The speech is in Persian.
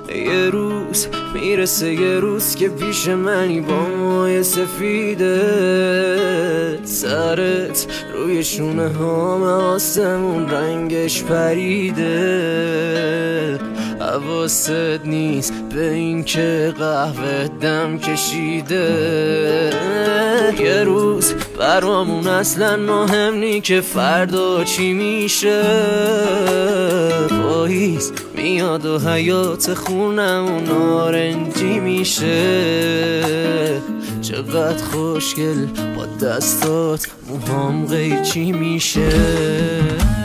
یه روز میرسه، یه روز که پیش منی با موهای سفیده، سرت روی شونه هام آسمون رنگش پریده، حواست نیست به این که قهوه دم کشیده. یه روز برامون اصلا مهم نی که فردا چی میشه، پاییز میاد و حیات خونمون نارنجی میشه. چقدر خوشگل با دستات موهام قیچی میشه.